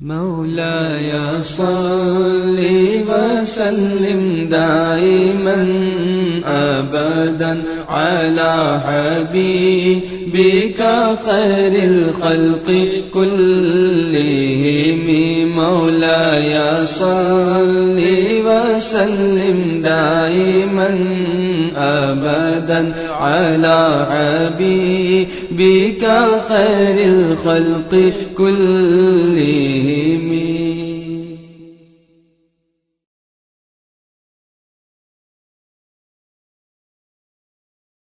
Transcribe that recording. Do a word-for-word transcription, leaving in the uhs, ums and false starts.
مولاي صل وسلم دائما أبدا على حبيبك خير الخلق كلهم مولاي صل وسلم دائما أبدا على حبيبك خير الخلق كلهم